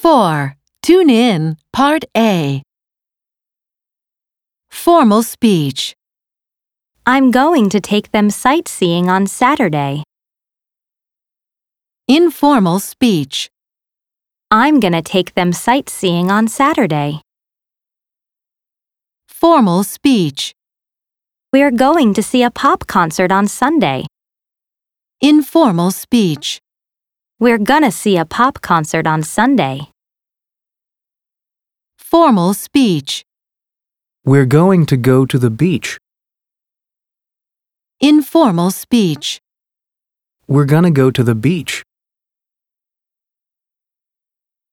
4. Tune in, Part A. Formal speech. I'm going to take them sightseeing on Saturday. Informal speech. I'm gonna take them sightseeing on Saturday. Formal speech. We're going to see a pop concert on Sunday. Informal speech. We're gonna see a pop concert on Sunday. Formal speech. We're going to go to the beach. Informal speech. We're gonna go to the beach.